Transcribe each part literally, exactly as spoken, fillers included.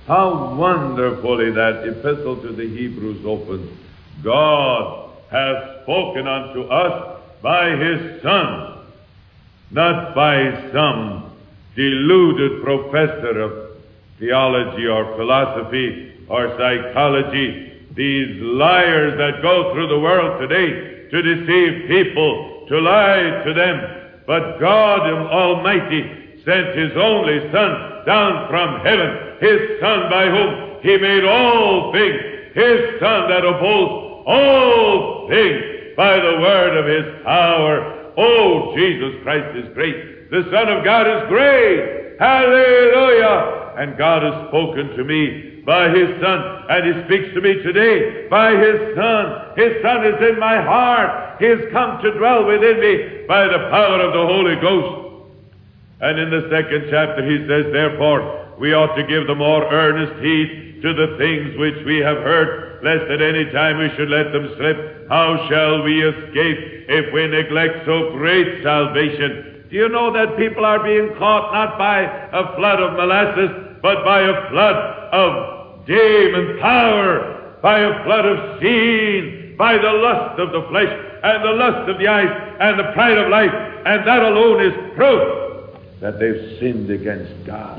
How wonderfully that epistle to the Hebrews opens. God hath spoken unto us by his Son, not by some deluded professor of theology or philosophy or psychology. These liars that go through the world today to deceive people, to lie to them. But God Almighty sent his only Son down from heaven, his Son by whom he made all things, his Son that upholds all things by the word of his power. Oh, Jesus Christ is great. The Son of God is great. Hallelujah. And God has spoken to me by his Son, and he speaks to me today by his Son. His Son is in my heart. He has come to dwell within me by the power of the Holy Ghost. And in the second chapter he says, therefore, we ought to give the more earnest heed to the things which we have heard, lest at any time we should let them slip. How shall we escape if we neglect so great salvation? Do you know that people are being caught not by a flood of molasses, but by a flood of demon power, by a flood of sin, by the lust of the flesh, and the lust of the eyes, and the pride of life, and that alone is proof that they've sinned against God.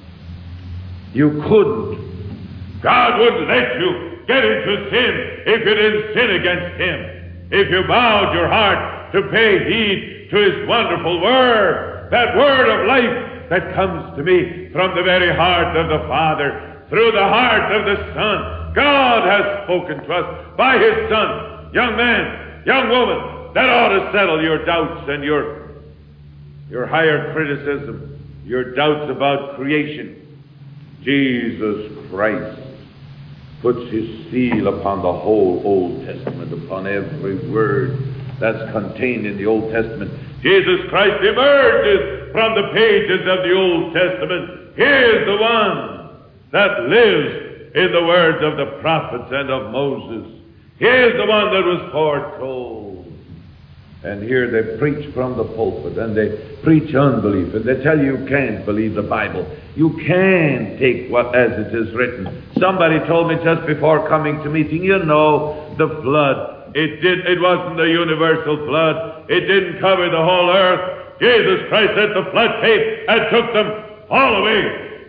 You couldn't. God wouldn't let you get into sin if you didn't sin against him. If you bowed your heart to pay heed to his wonderful word, that word of life that comes to me from the very heart of the Father, through the heart of the Son. God has spoken to us by his Son. Young man, young woman, that ought to settle your doubts and your your higher criticism, your doubts about creation. Jesus Christ puts his seal upon the whole Old Testament, upon every word that's contained in the Old Testament. Jesus Christ emerges from the pages of the Old Testament. He is the one that lives in the words of the prophets and of Moses. He is the one that was foretold. And here they preach from the pulpit, and they preach unbelief, and they tell you you can't believe the Bible. You can't take what as it is written. Somebody told me just before coming to meeting, you know, the flood, it did it wasn't a universal flood. It didn't cover the whole earth. Jesus Christ said the flood came and took them all away.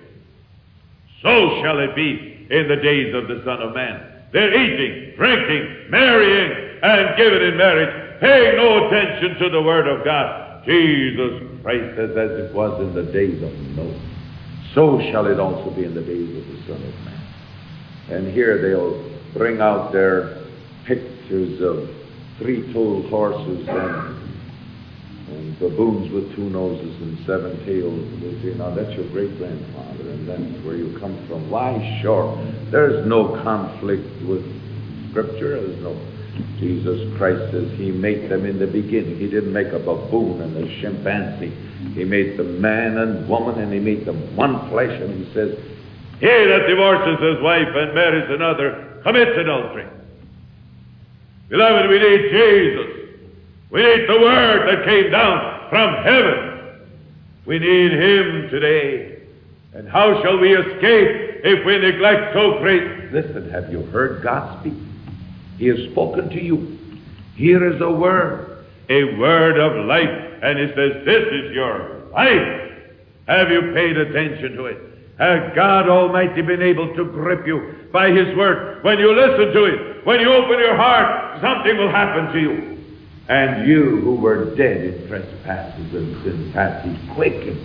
So shall it be in the days of the Son of Man. They're eating, drinking, marrying, and giving in marriage, paying no attention to the Word of God. Jesus Christ says, as it was in the days of Noah, so shall it also be in the days of the Son of Man. And here they'll bring out their pictures of three-toed horses and, and baboons with two noses and seven tails. And they say, now that's your great-grandfather, and that's where you come from. Why, sure, there's no conflict with Scripture. There's no... Jesus Christ says he made them in the beginning. He didn't make a baboon and a chimpanzee. He made them man and woman, and he made them one flesh. And he says, he that divorces his wife and marries another commits adultery. Beloved, we need Jesus. We need the Word that came down from heaven. We need him today. And how shall we escape if we neglect so great? Listen, have you heard God speak? He has spoken to you. Here is a word, a word of life. And he says, this is your life. Have you paid attention to it? Has God Almighty been able to grip you by his word? When you listen to it, when you open your heart, something will happen to you. And you who were dead in trespasses and sins hath he quickened.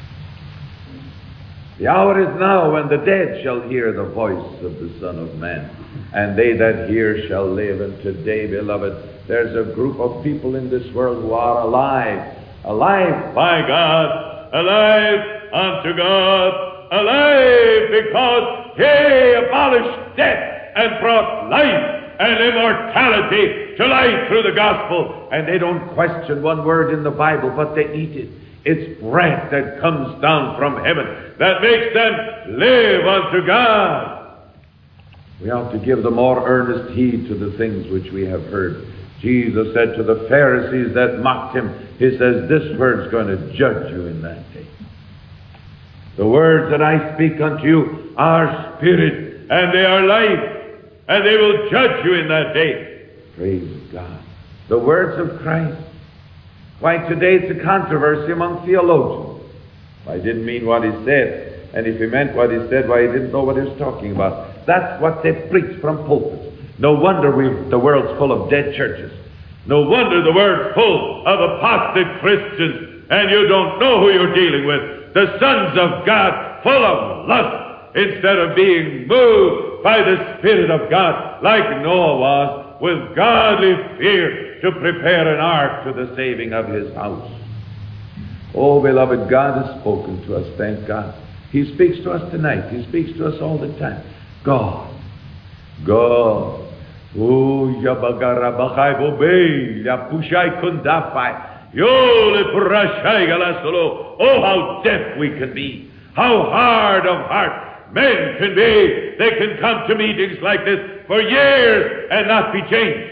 The hour is now when the dead shall hear the voice of the Son of Man, and they that hear shall live. And today, beloved, there's a group of people in this world who are alive, alive by God, alive unto God, alive because he abolished death and brought life and immortality to life through the gospel. And they don't question one word in the Bible, but they eat it. It's breath that comes down from heaven that makes them live unto God. We ought to give the more earnest heed to the things which we have heard. Jesus said to the Pharisees that mocked him, he says, this word's going to judge you in that day. The words that I speak unto you are spirit, and they are life, and they will judge you in that day. Praise God. The words of Christ. Why, today it's a controversy among theologians. I didn't mean what he said, and if he meant what he said, why, he didn't know what he was talking about. That's what they preach from pulpits. No wonder we've, the world's full of dead churches. No wonder the world's full of apostate Christians, and you don't know who you're dealing with. The sons of God, full of lust, instead of being moved by the Spirit of God, like Noah was, with godly fear, to prepare an ark to the saving of his house. Oh, beloved, God has spoken to us, thank God. He speaks to us tonight. He speaks to us all the time. God. God. Oh, yabagarabachai bobei, yapushai kundafai, yole prashai galasolo. Oh, how deaf we can be. How hard of heart men can be. They can come to meetings like this for years and not be changed.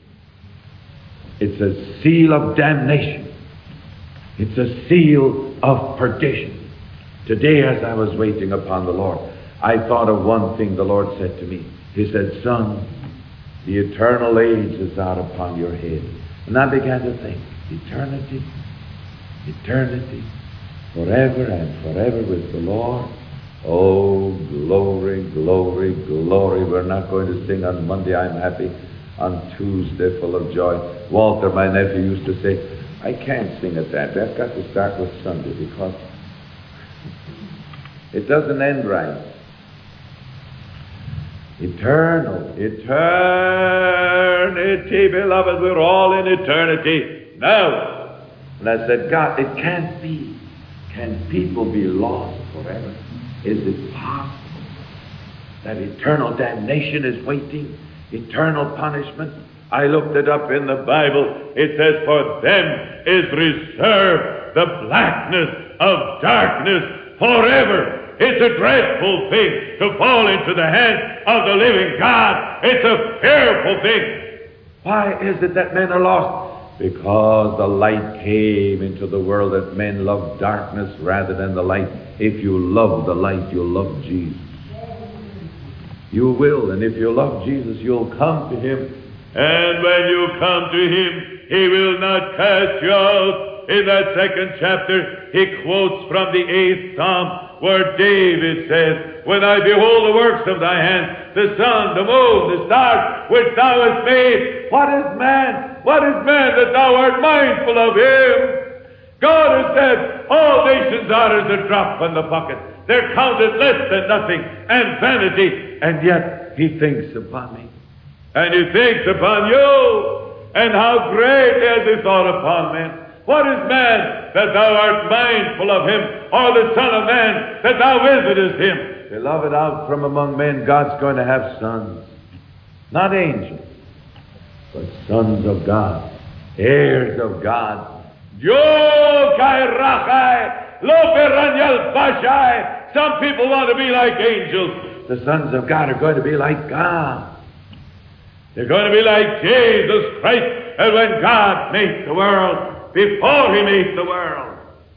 It's a seal of damnation. It's a seal of perdition. Today, as I was waiting upon the Lord, I thought of one thing the Lord said to me. He said, son, the eternal age is out upon your head. And I began to think, eternity, eternity, forever and forever with the Lord. Oh, glory, glory, glory. We're not going to sing on Monday, I'm happy. On Tuesday, full of joy. Walter, my nephew, used to say, I can't sing at that. I've got to start with Sunday because it doesn't end right. Eternal, eternity, beloved, we're all in eternity now. And I said, God, it can't be. Can people be lost forever? Is it possible that eternal damnation is waiting? Eternal punishment? I looked it up in the Bible. It says, for them is reserved the blackness of darkness forever. It's a dreadful thing to fall into the hands of the living God. It's a fearful thing. Why is it that men are lost? Because the light came into the world, that men love darkness rather than the light. If you love the light, you'll love Jesus. You will, and if you love Jesus, you'll come to him. And when you come to him, he will not cast you out. In that second chapter, he quotes from the eighth Psalm, where David says, when I behold the works of thy hands, the sun, the moon, the stars, which thou hast made, what is man? What is man that thou art mindful of him? God has said, all nations are as a drop in the bucket. They're counted less than nothing and vanity, and yet he thinks upon me. And he thinks upon you. And how great has he thought upon men. What is man that thou art mindful of him, or the Son of Man that thou visitest him? Beloved, out from among men, God's going to have sons. Not angels, but sons of God, heirs of God. Some people want to be like angels. The sons of God are going to be like God. They're going to be like Jesus Christ. And when God made the world, before he made the world,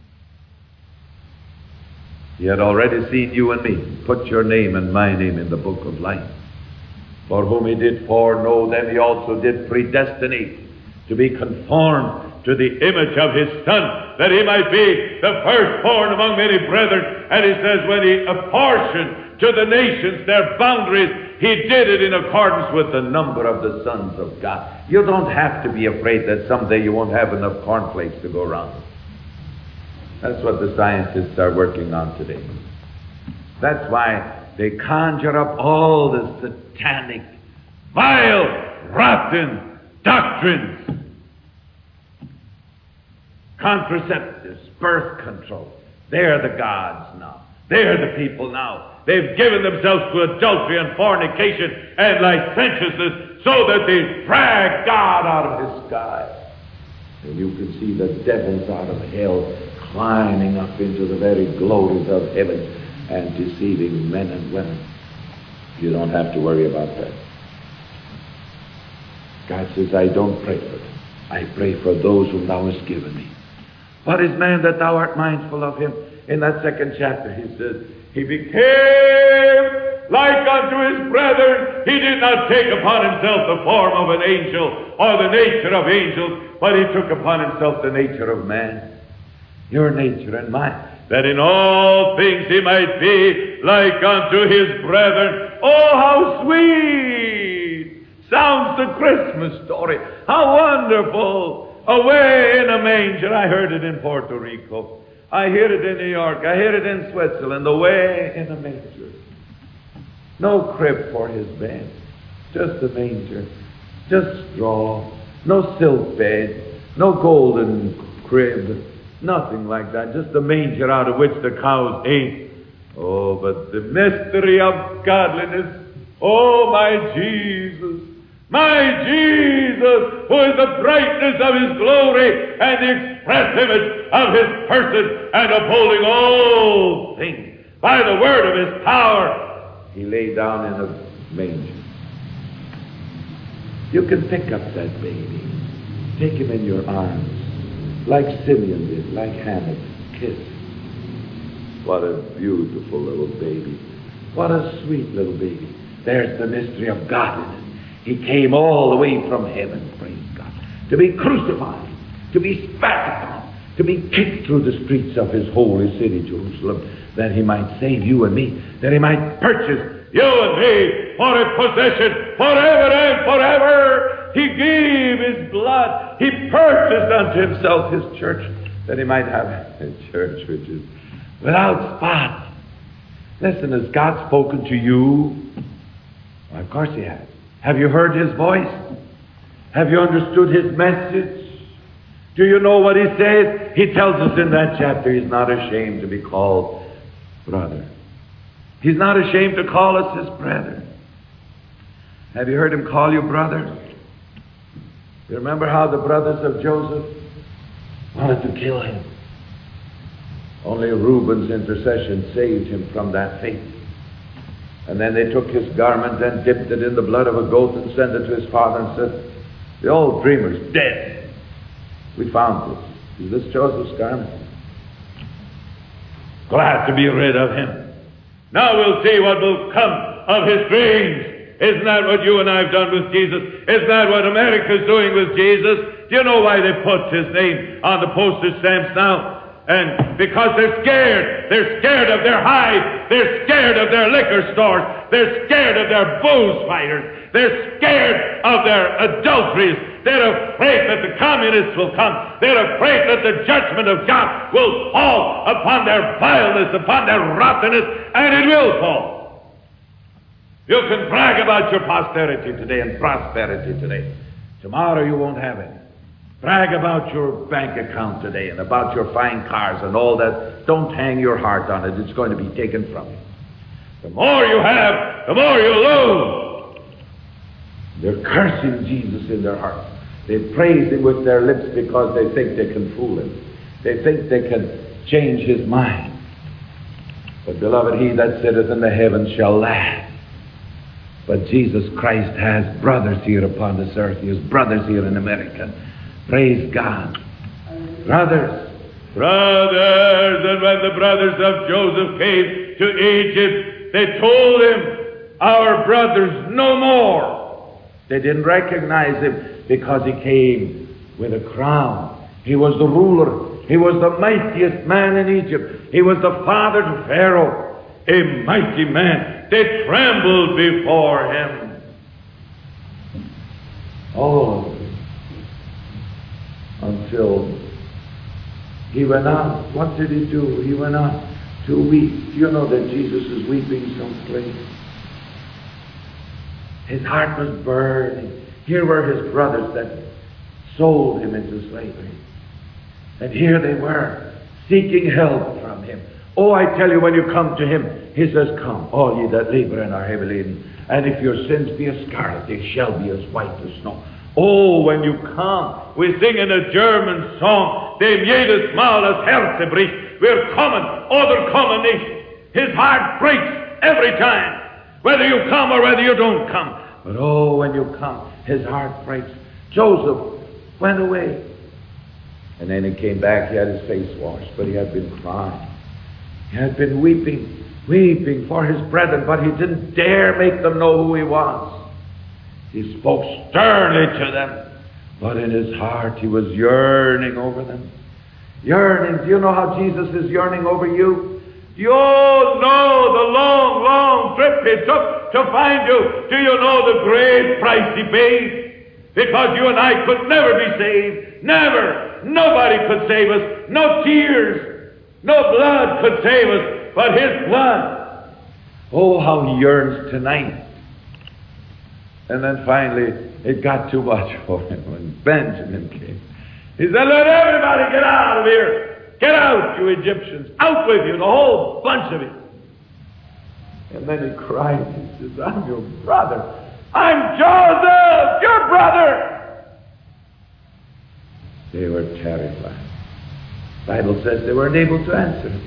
he had already seen you and me. Put your name and my name in the book of life. For whom he did foreknow, them he also did predestinate to be conformed to the image of his Son, that he might be the firstborn among many brethren. And he says, when he apportioned to the nations their boundaries, he did it in accordance with the number of the sons of God. You don't have to be afraid that someday you won't have enough cornflakes to go around. That's what the scientists are working on today. That's why they conjure up all the satanic, vile, rotten doctrines. Contraceptives, birth control. They're the gods now. They're the people now. They've given themselves to adultery and fornication and licentiousness so that they drag God out of his sky. And you can see the devils out of hell climbing up into the very glories of heaven and deceiving men and women. You don't have to worry about that. God says, I don't pray for them. I pray for those whom thou hast given me. What is man that thou art mindful of him? In that second chapter, he says, He became like unto his brethren. He did not take upon himself the form of an angel or the nature of angels, but he took upon himself the nature of man, your nature and mine, that in all things he might be like unto his brethren. Oh, how sweet sounds the Christmas story. How wonderful. Away in a manger. I heard it in Puerto Rico. I hear it in New York. I hear it in Switzerland. Away in a manger. No crib for his bed. Just a manger. Just straw. No silk bed. No golden crib. Nothing like that. Just a manger out of which the cows ate. Oh, but the mystery of godliness. Oh, my Jesus. My Jesus, who is the brightness of his glory and the express image of his person, and upholding all things by the word of his power, he lay down in a manger. You can pick up that baby, take him in your arms, like Simeon did, like Hannah, kiss. What a beautiful little baby. What a sweet little baby. There's the mystery of godliness. He came all the way from heaven, praise God, to be crucified, to be spat upon, to be kicked through the streets of his holy city, Jerusalem, that he might save you and me, that he might purchase you and me for a possession forever and forever. He gave his blood. He purchased unto himself his church, that he might have a church which is without spot. Listen, has God spoken to you? Well, of course he has. Have you heard his voice? Have you understood his message? Do you know what he says? He tells us in that chapter he's not ashamed to be called brother. He's not ashamed to call us his brethren. Have you heard him call you brother? You remember how the brothers of Joseph wanted to kill him? Only Reuben's intercession saved him from that fate. And then they took his garment and dipped it in the blood of a goat and sent it to his father and said, the old dreamer's dead. We found this. Is this Joseph's garment? Glad to be rid of him. Now we'll see what will come of his dreams. Isn't that what you and I have done with Jesus? Isn't that what America's doing with Jesus? Do you know why they put his name on the postage stamps now? And because they're scared. They're scared of their hides. They're scared of their liquor stores. They're scared of their booze fighters. They're scared of their adulteries. They're afraid that the communists will come. They're afraid that the judgment of God will fall upon their vileness, upon their rottenness, and it will fall. You can brag about your posterity today and prosperity today. Tomorrow you won't have it. Brag about your bank account today and about your fine cars and all that. Don't hang your heart on it. It's going to be taken from you. The more you have, the more you lose. They're cursing Jesus in their hearts. They praise him with their lips because they think they can fool him. They think they can change his mind. But beloved, he that sitteth in the heavens shall laugh. But Jesus Christ has brothers here upon this earth. He has brothers here in America. Praise God. Brothers. Brothers. And when the brothers of Joseph came to Egypt, they told him, our brothers no more. They didn't recognize him because he came with a crown. He was the ruler. He was the mightiest man in Egypt. He was the father to Pharaoh. A mighty man. They trembled before him. Oh, until he went out. What did he do? He went out to weep. Do you know that Jesus is weeping someplace? His heart was burning. Here were his brothers that sold him into slavery. And here they were, seeking help from him. Oh, I tell you, when you come to him, he says, come, all ye that labor and are heavy laden, and if your sins be as scarlet, they shall be as white as snow. Oh, when you come, we sing in a German song, dem jedes Mal das Herz bricht, wir kommen, oder kommen nicht. His heart breaks every time, whether you come or whether you don't come. But oh, when you come, his heart breaks. Joseph went away. And then he came back, he had his face washed, but he had been crying. He had been weeping. weeping for his brethren, but he didn't dare make them know who he was. He spoke sternly to them, but in his heart he was yearning over them. Yearning. Do you know how Jesus is yearning over you? Do you know the long, long trip he took to find you? Do you know the great price he paid? Because you and I could never be saved. Never. Nobody could save us. No tears, no blood could save us, but his blood. Oh, how he yearns tonight. And then finally, it got too much for him when Benjamin came. He said, let everybody get out of here. Get out, you Egyptians. Out with you, the whole bunch of you. And then he cried. He says, I'm your brother. I'm Joseph, your brother. They were terrified. The Bible says they weren't able to answer him.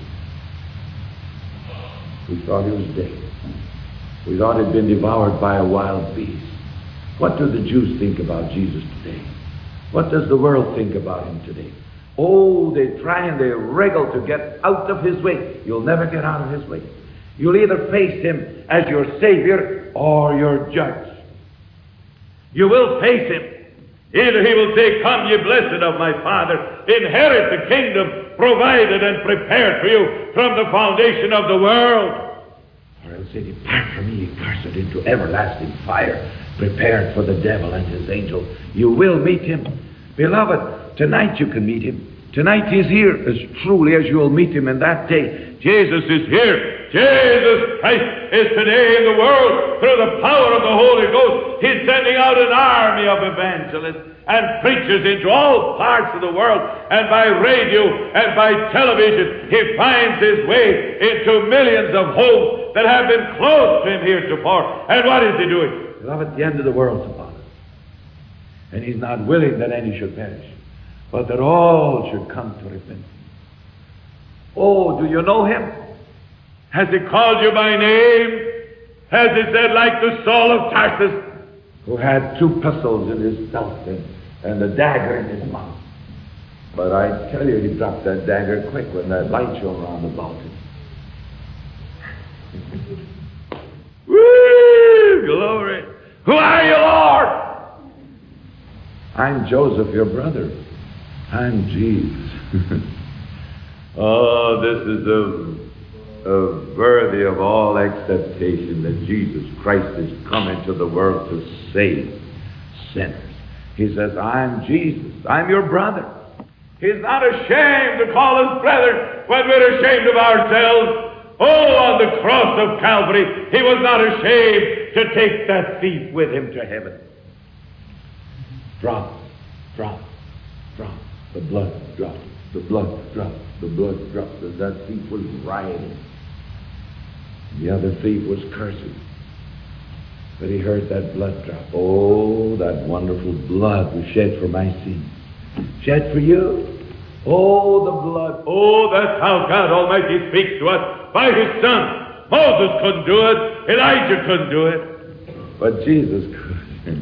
We thought he was dead. We thought he'd been devoured by a wild beast. What do the Jews think about Jesus today? What does the world think about him today? Oh, they try and they wriggle to get out of his way. You'll never get out of his way. You'll either face him as your Savior or your judge. You will face him. Either he will say, come, ye blessed of my Father, inherit the kingdom provided and prepared for you from the foundation of the world. Or he'll say, depart from me, ye cursed, into everlasting fire, prepared for the devil and his angels. You will meet him. Beloved, tonight you can meet him. Tonight he's here as truly as you will meet him in that day. Jesus is here. Jesus Christ is today in the world through the power of the Holy Ghost. He's sending out an army of evangelists and preachers into all parts of the world, and by radio and by television he finds his way into millions of homes that have been close to him heretofore. And what is he doing? Beloved, the end of the world's upon us. And he's not willing that any should perish, but that all should come to repentance. Oh, do you know him? Has he called you by name? Has he said, like the Saul of Tarsus, who had two pistols in his belt and, and a dagger in his mouth? But I tell you, he dropped that dagger quick when that light shone around about him. Woo! Glory! Who are you, Lord? I'm Joseph, your brother. I'm Jesus. Oh, this is a Uh, worthy of all acceptation that Jesus Christ has come into the world to save sinners. He says, I'm Jesus. I'm your brother. He's not ashamed to call us brethren when we're ashamed of ourselves. Oh, on the cross of Calvary, he was not ashamed to take that thief with him to heaven. Drop, drop, drop. The blood dropped. The blood dropped. The blood dropped. As that thief was rioting. The other thief was cursing. But he heard that blood drop. Oh, that wonderful blood was shed for my sins. Shed for you. Oh, the blood. Oh, that's how God Almighty speaks to us by his Son. Moses couldn't do it. Elijah couldn't do it. But Jesus could.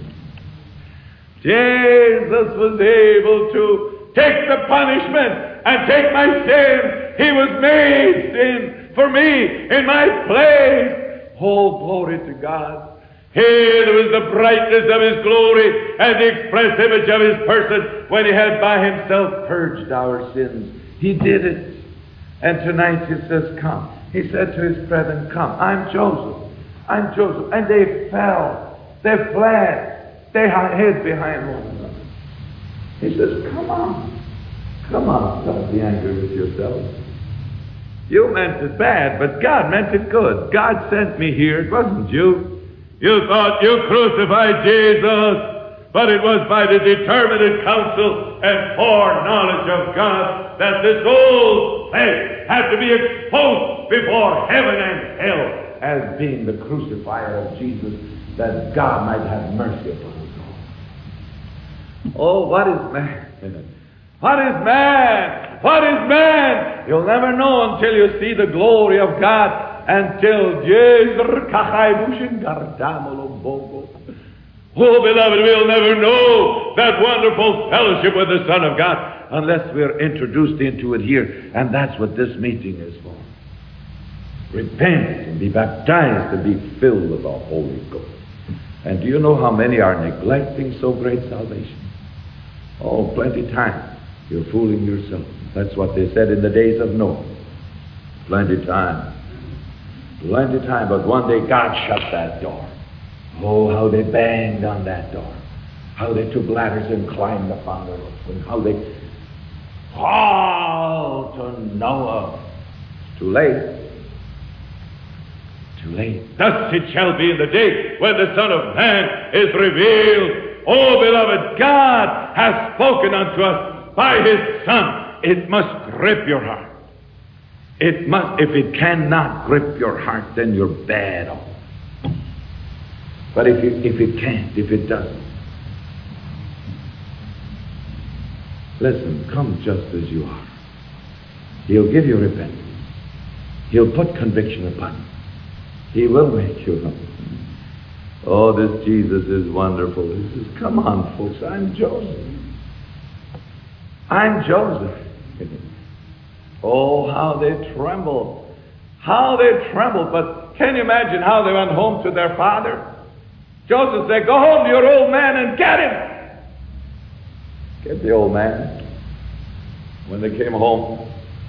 Jesus was able to take the punishment and take my sin. He was made sin for me in my place. Oh, glory to God. Here was the brightness of his glory and the express image of his person when he had by himself purged our sins. He did it. And tonight he says, come. He said to his brethren, come. I'm Joseph. I'm Joseph. And they fell. They fled. They hid behind one another. He says, come on. Come on. Stop the anger with yourselves. You meant it bad, but God meant it good. God sent me here. It wasn't you. You thought you crucified Jesus, but it was by the determinate counsel and foreknowledge of God that this old flesh had to be exposed before heaven and hell as being the crucifier of Jesus, that God might have mercy upon us all. Oh, what is man? What is man? What is man? You'll never know until you see the glory of God. Until oh, beloved, we'll never know that wonderful fellowship with the Son of God unless we're introduced into it here. And that's what this meeting is for. Repent and be baptized and be filled with the Holy Ghost. And do you know how many are neglecting so great salvation? Oh, plenty time. You're fooling yourself. That's what they said in the days of Noah. Plenty time. Plenty time. But one day God shut that door. Oh, how they banged on that door. How they took ladders and climbed upon the roof. And how they called to Noah. It's too late. Too late. Thus it shall be in the day when the Son of Man is revealed. Oh, beloved, God has spoken unto us by His Son. It must grip your heart. It must. If it cannot grip your heart, then you're bad off. But if, you, if it can't, if it doesn't, listen, come just as you are. He'll give you repentance. He'll put conviction upon you. He will make you humble. Oh, this Jesus is wonderful. He says, come on, folks, I'm Joseph. I'm Joseph. Oh, how they trembled. How they trembled. But can you imagine how they went home to their father? Joseph said, go home to your old man and get him. Get the old man. When they came home,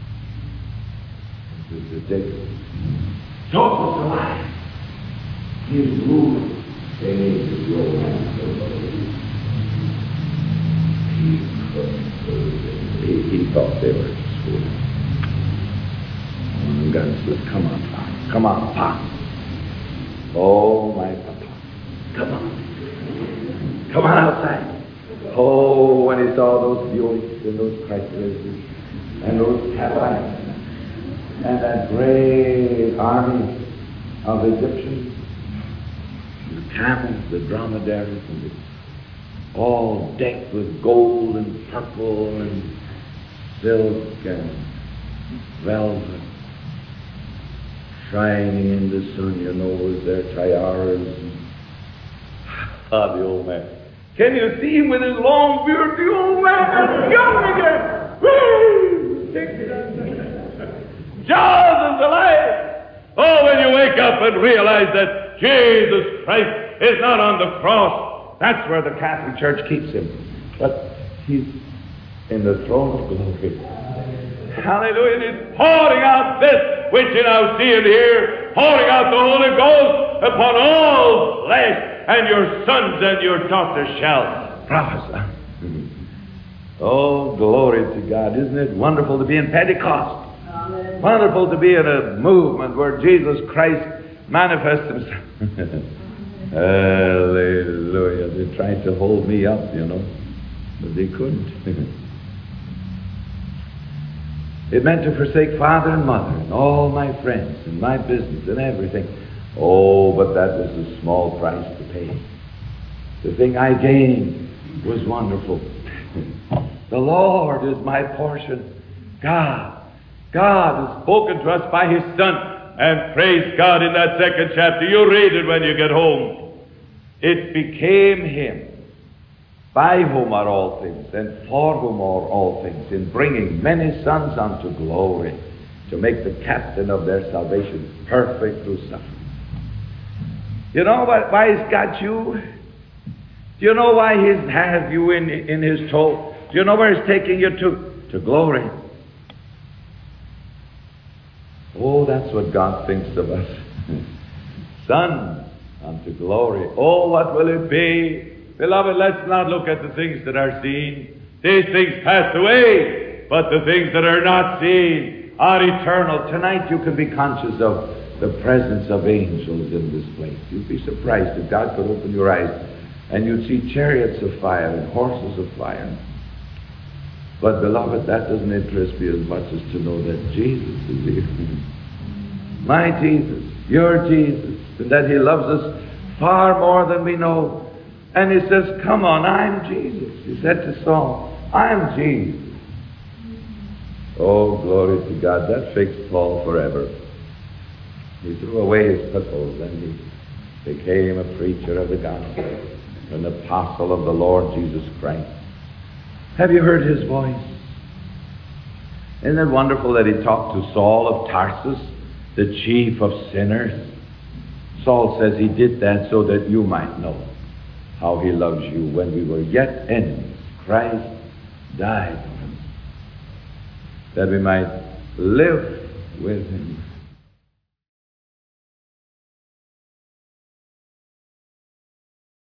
this is Jacob. Joseph's alive. He's moving. They need to the old man. He, he, he thought they were fooling. And God said, come on, Pop. Come on, Pop. Oh, my Papa. Come on. Come on outside. Oh, when he saw those Buicks and those Chryslers and those Cadillacs and that great army of Egyptians, the camels, the dromedaries, and the, all decked with gold and purple and silk and velvet, shining in the sun, you know, with their tiaras. Ah, the old man. Can you see him with his long beard? The old man is young again. Woo! Joseph's alive. Oh, when you wake up and realize that Jesus Christ is not on the cross, that's where the Catholic Church keeps him. But he's in the throne of glory. Hallelujah. And he's pouring out this which you now see and hear, pouring out the Holy Ghost upon all flesh, and your sons and your daughters shall prophesy. Oh, glory to God. Isn't it wonderful to be in Pentecost? Amen. Wonderful to be in a movement where Jesus Christ manifests himself. Hallelujah. They tried to hold me up, you know, but they couldn't. It meant to forsake father and mother and all my friends and my business and everything. Oh, but that was a small price to pay. The thing I gained was wonderful. The Lord is my portion. God. God has spoken to us by His Son. And praise God, in that second chapter, you read it when you get home. It became Him, by whom are all things, and for whom are all things, in bringing many sons unto glory, to make the captain of their salvation perfect through suffering. You know why, why He's got you? Do you know why He has you in, in His tow? Do you know where He's taking you to? To glory. Oh, that's what God thinks of us. Son unto glory. Oh, what will it be? Beloved, let's not look at the things that are seen. These things pass away, but the things that are not seen are eternal. Tonight you can be conscious of the presence of angels in this place. You'd be surprised if God could open your eyes and you'd see chariots of fire and horses of fire. But beloved, that doesn't interest me as much as to know that Jesus is here. My Jesus, your Jesus, and that He loves us far more than we know. And He says, come on, I'm Jesus. He said to Saul, I'm Jesus. Oh, glory to God. That fixed Paul forever. He threw away his pistols and he became a preacher of the gospel, an apostle of the Lord Jesus Christ. Have you heard His voice? Isn't it wonderful that He talked to Saul of Tarsus the chief of sinners. Saul says he did that so that you might know how he loves you. When we were yet enemies, Christ died for us, that we might live with him.